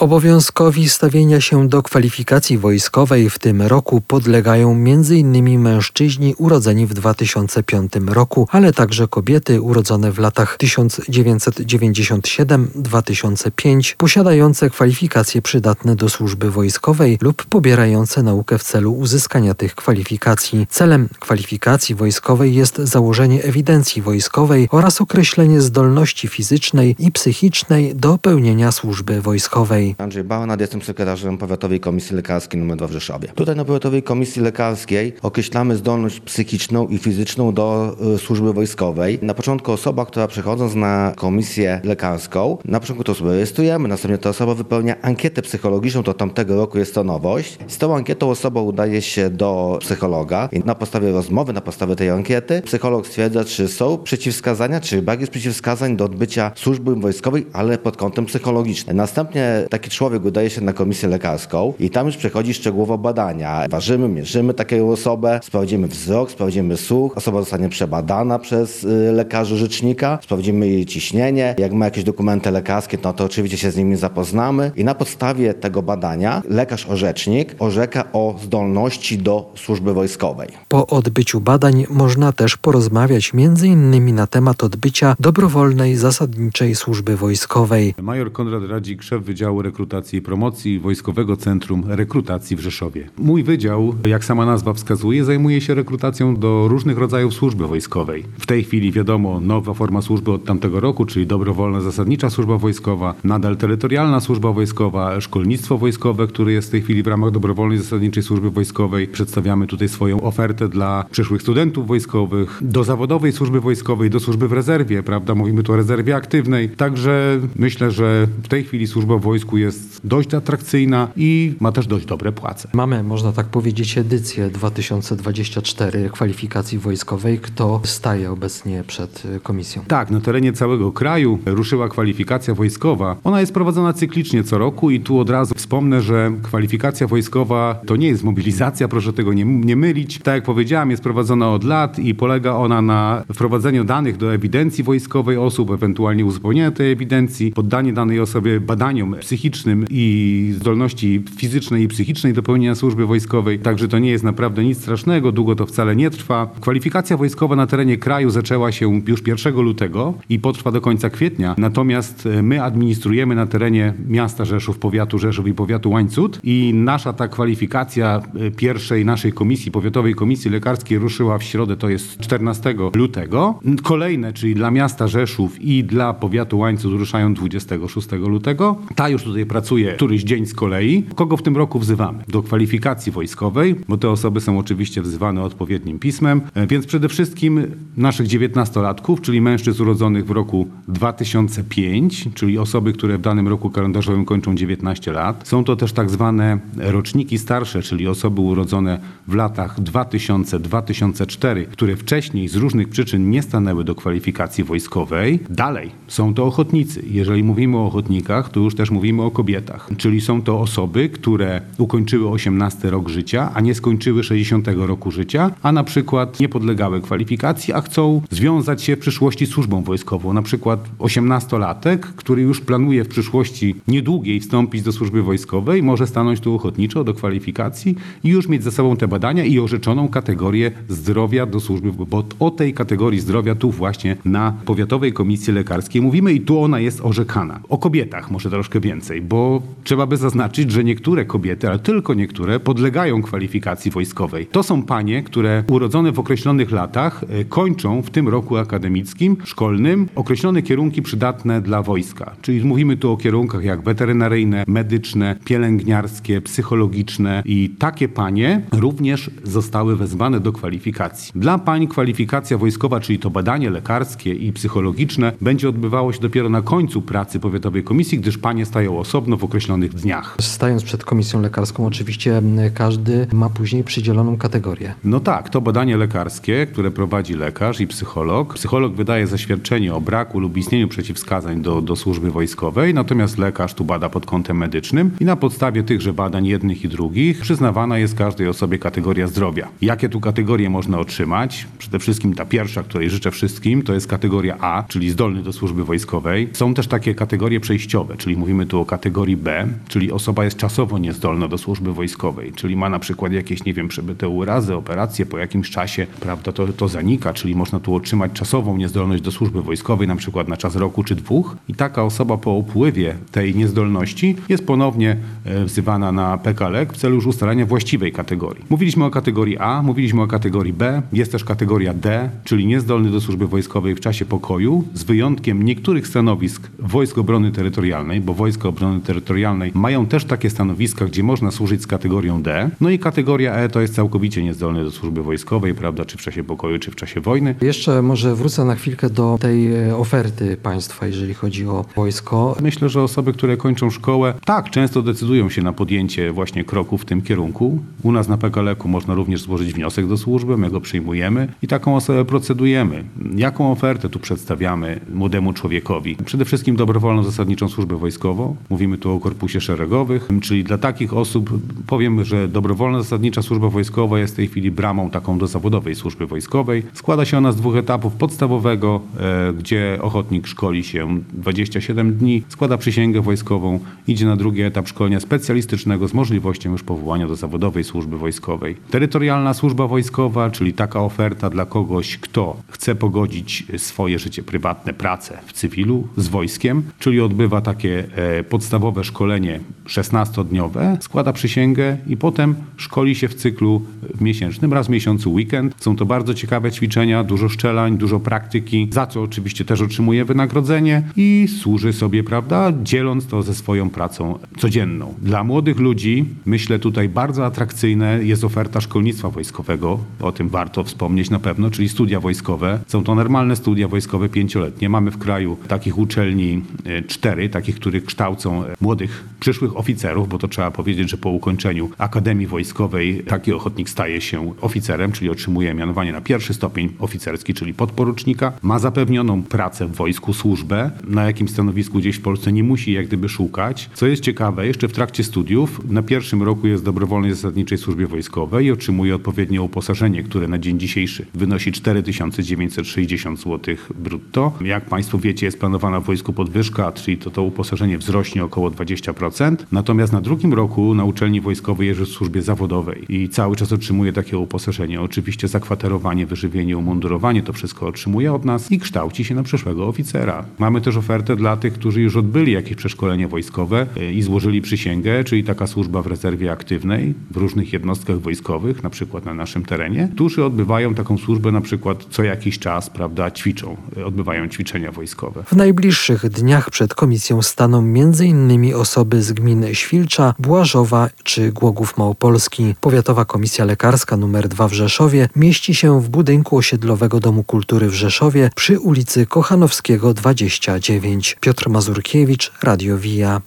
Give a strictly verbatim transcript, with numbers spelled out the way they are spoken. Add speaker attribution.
Speaker 1: Obowiązkowi stawienia się do kwalifikacji wojskowej w tym roku podlegają między innymi mężczyźni urodzeni w dwa tysiące piątym roku, ale także kobiety urodzone w latach tysiąc dziewięćset dziewięćdziesiąt siedem do dwa tysiące piątego, posiadające kwalifikacje przydatne do służby wojskowej lub pobierające naukę w celu uzyskania tych kwalifikacji. Celem kwalifikacji wojskowej jest założenie ewidencji wojskowej oraz określenie zdolności fizycznej i psychicznej do pełnienia służby wojskowej.
Speaker 2: Andrzej Bałanat, jestem sekretarzem Powiatowej Komisji Lekarskiej numer dwa w Rzeszowie. Tutaj na Powiatowej Komisji Lekarskiej określamy zdolność psychiczną i fizyczną do y, służby wojskowej. Na początku osoba, która przechodząc na komisję lekarską, na początku to osobę rejestrujemy, następnie ta osoba wypełnia ankietę psychologiczną, to tamtego roku jest to nowość. Z tą ankietą osoba udaje się do psychologa i na podstawie rozmowy, na podstawie tej ankiety psycholog stwierdza, czy są przeciwwskazania, czy brak jest przeciwwskazań do odbycia służby wojskowej, ale pod kątem psychologicznym. Następnie taki człowiek udaje się na komisję lekarską i tam już przechodzi szczegółowo badania. Ważymy, mierzymy taką osobę, sprawdzimy wzrok, sprawdzimy słuch, osoba zostanie przebadana przez y, lekarza rzecznika, sprawdzimy jej ciśnienie. Jak ma jakieś dokumenty lekarskie, no to oczywiście się z nimi zapoznamy i na podstawie tego badania lekarz orzecznik orzeka o zdolności do służby wojskowej.
Speaker 1: Po odbyciu badań można też porozmawiać między innymi na temat odbycia dobrowolnej, zasadniczej służby wojskowej.
Speaker 3: Major Konrad Radzik, szef Wydziału Rekrutacji i Promocji Wojskowego Centrum Rekrutacji w Rzeszowie. Mój wydział, jak sama nazwa wskazuje, zajmuje się rekrutacją do różnych rodzajów służby wojskowej. W tej chwili wiadomo, nowa forma służby od tamtego roku, czyli dobrowolna, zasadnicza służba wojskowa, nadal terytorialna służba wojskowa, szkolnictwo wojskowe, które jest w tej chwili w ramach dobrowolnej, zasadniczej służby wojskowej. Przedstawiamy tutaj swoją ofertę dla przyszłych studentów wojskowych, do zawodowej służby wojskowej, do służby w rezerwie, prawda? Mówimy tu o rezerwie aktywnej. Także myślę, że w tej chwili służba w wojsku jest dość atrakcyjna i ma też dość dobre płace.
Speaker 1: Mamy, można tak powiedzieć, edycję dwa tysiące dwudziestą czwartą kwalifikacji wojskowej. Kto staje obecnie przed komisją?
Speaker 3: Tak, na terenie całego kraju ruszyła kwalifikacja wojskowa. Ona jest prowadzona cyklicznie co roku i tu od razu wspomnę, że kwalifikacja wojskowa to nie jest mobilizacja, proszę tego nie, nie mylić. Tak jak powiedziałem, jest prowadzona od lat i polega ona na wprowadzeniu danych do ewidencji wojskowej osób, ewentualnie uzupełnieniu tej ewidencji, poddanie danej osobie badaniom psychicznym i zdolności fizycznej i psychicznej do pełnienia służby wojskowej. Także to nie jest naprawdę nic strasznego, długo to wcale nie trwa. Kwalifikacja wojskowa na terenie kraju zaczęła się już pierwszego lutego i potrwa do końca kwietnia. Natomiast my administrujemy na terenie miasta Rzeszów, powiatu Rzeszów i powiatu Łańcut i nasza ta kwalifikacja pierwszej naszej komisji, powiatowej komisji lekarskiej ruszyła w środę, to jest czternastego lutego. Kolejne, czyli dla miasta Rzeszów i dla powiatu Łańcut ruszają dwudziestego szóstego lutego. Ta już tutaj pracuje któryś dzień z kolei. Kogo w tym roku wzywamy? Do kwalifikacji wojskowej, bo te osoby są oczywiście wzywane odpowiednim pismem, więc przede wszystkim naszych dziewiętnastolatków, czyli mężczyzn urodzonych w roku dwa tysiące piąty, czyli osoby, które w danym roku kalendarzowym kończą dziewiętnaście lat. Są to też tak zwane roczniki starsze, czyli osoby urodzone w latach dwa tysiące do dwa tysiące czwartego, które wcześniej z różnych przyczyn nie stanęły do kwalifikacji wojskowej. Dalej są to ochotnicy. Jeżeli mówimy o ochotnikach, to już też mówimy o kobietach, czyli są to osoby, które ukończyły osiemnasty rok życia, a nie skończyły sześćdziesiątego roku życia, a na przykład nie podlegały kwalifikacji, a chcą związać się w przyszłości z służbą wojskową. Na przykład osiemnastolatek, który już planuje w przyszłości niedługiej wstąpić do służby wojskowej, może stanąć tu ochotniczo do kwalifikacji i już mieć za sobą te badania i orzeczoną kategorię zdrowia do służby, bo o tej kategorii zdrowia tu właśnie na Powiatowej Komisji Lekarskiej mówimy i tu ona jest orzekana. O kobietach może troszkę więcej, bo trzeba by zaznaczyć, że niektóre kobiety, ale tylko niektóre, podlegają kwalifikacji wojskowej. To są panie, które urodzone w określonych latach kończą w tym roku akademickim, szkolnym, określone kierunki przydatne dla wojska. Czyli mówimy tu o kierunkach jak weterynaryjne, medyczne, pielęgniarskie, psychologiczne i takie panie również zostały wezwane do kwalifikacji. Dla pań kwalifikacja wojskowa, czyli to badanie lekarskie i psychologiczne, będzie odbywało się dopiero na końcu pracy Powiatowej Komisji, gdyż panie stają osobno w określonych dniach.
Speaker 1: Stając przed komisją lekarską, oczywiście każdy ma później przydzieloną kategorię.
Speaker 3: No tak, to badanie lekarskie, które prowadzi lekarz i psycholog. Psycholog wydaje zaświadczenie o braku lub istnieniu przeciwwskazań do, do służby wojskowej, natomiast lekarz tu bada pod kątem medycznym i na podstawie tychże badań jednych i drugich przyznawana jest każdej osobie kategoria zdrowia. Jakie tu kategorie można otrzymać? Przede wszystkim ta pierwsza, której życzę wszystkim, to jest kategoria A, czyli zdolny do służby wojskowej. Są też takie kategorie przejściowe, czyli mówimy tu o kategorii B, czyli osoba jest czasowo niezdolna do służby wojskowej, czyli ma na przykład jakieś, nie wiem, przebyte urazy, operacje, po jakimś czasie, prawda, to, to zanika, czyli można tu otrzymać czasową niezdolność do służby wojskowej, na przykład na czas roku czy dwóch i taka osoba po upływie tej niezdolności jest ponownie wzywana na P K L E K w celu już ustalenia właściwej kategorii. Mówiliśmy o kategorii A, mówiliśmy o kategorii B, jest też kategoria D, czyli niezdolny do służby wojskowej w czasie pokoju, z wyjątkiem niektórych stanowisk Wojsk Obrony Terytorialnej, bo Wojska Obrony Terytorialnej mają też takie stanowiska, gdzie można służyć z kategorią D. No i kategoria E to jest całkowicie niezdolny do służby wojskowej, prawda, czy w czasie pokoju, czy w czasie wojny.
Speaker 1: Jeszcze może wrócę na chwilkę do tej oferty państwa, jeżeli chodzi o wojsko.
Speaker 3: Myślę, że osoby, które kończą szkołę, tak, często decydują się na podjęcie właśnie kroku w tym kierunku. U nas na P K L E K u można również złożyć wniosek do służby, my go przyjmujemy i taką osobę procedujemy. Jaką ofertę tu przedstawiamy młodemu człowiekowi? Przede wszystkim dobrowolną zasadniczą służbę wojskową. Mówimy tu o korpusie szeregowych, czyli dla takich osób powiem, że dobrowolna zasadnicza służba wojskowa jest w tej chwili bramą taką do zawodowej służby wojskowej. Składa się ona z dwóch etapów. Podstawowego, e, gdzie ochotnik szkoli się dwadzieścia siedem dni, składa przysięgę wojskową, idzie na drugi etap szkolenia specjalistycznego z możliwością już powołania do zawodowej służby wojskowej. Terytorialna służba wojskowa, czyli taka oferta dla kogoś, kto chce pogodzić swoje życie prywatne, pracę w cywilu z wojskiem, czyli odbywa takie e, podstawowe szkolenie szesnastodniowe, składa przysięgę i potem szkoli się w cyklu miesięcznym, raz w miesiącu weekend. Są to bardzo ciekawe ćwiczenia, dużo szczelań, dużo praktyki, za co oczywiście też otrzymuje wynagrodzenie i służy sobie, prawda, dzieląc to ze swoją pracą codzienną. Dla młodych ludzi, myślę tutaj bardzo atrakcyjne jest oferta szkolnictwa wojskowego, o tym warto wspomnieć na pewno, czyli studia wojskowe. Są to normalne studia wojskowe pięcioletnie. Mamy w kraju takich uczelni cztery, takich, które kształcą młodych przyszłych oficerów, bo to trzeba powiedzieć, że po ukończeniu Akademii Wojskowej taki ochotnik staje się oficerem, czyli otrzymuje mianowanie na pierwszy stopień oficerski, czyli podporucznika. Ma zapewnioną pracę w wojsku, służbę, na jakim stanowisku gdzieś w Polsce nie musi jak gdyby szukać. Co jest ciekawe, jeszcze w trakcie studiów na pierwszym roku jest w dobrowolnej zasadniczej służbie wojskowej i otrzymuje odpowiednie uposażenie, które na dzień dzisiejszy wynosi cztery tysiące dziewięćset sześćdziesiąt złotych brutto. Jak Państwo wiecie, jest planowana w wojsku podwyżka, czyli to, to uposażenie wzrośnie około dwadzieścia procent. Natomiast na drugim roku na uczelni wojskowej jest w służbie zawodowej i cały czas otrzymuje takie uposażenie. Oczywiście zakwaterowanie, wyżywienie, umundurowanie, to wszystko otrzymuje od nas i kształci się na przyszłego oficera. Mamy też ofertę dla tych, którzy już odbyli jakieś przeszkolenie wojskowe i złożyli przysięgę, czyli taka służba w rezerwie aktywnej w różnych jednostkach wojskowych, na przykład na naszym terenie, którzy odbywają taką służbę na przykład co jakiś czas, prawda, ćwiczą, odbywają ćwiczenia wojskowe.
Speaker 1: W najbliższych dniach przed komisją staną między innymi osoby z gmin Świlcza, Błażowa czy Głogów Małopolski. Powiatowa Komisja Lekarska numer dwa w Rzeszowie mieści się w budynku osiedlowego Domu Kultury w Rzeszowie przy ulicy Kochanowskiego dwadzieścia dziewięć. Piotr Mazurkiewicz, Radio Via.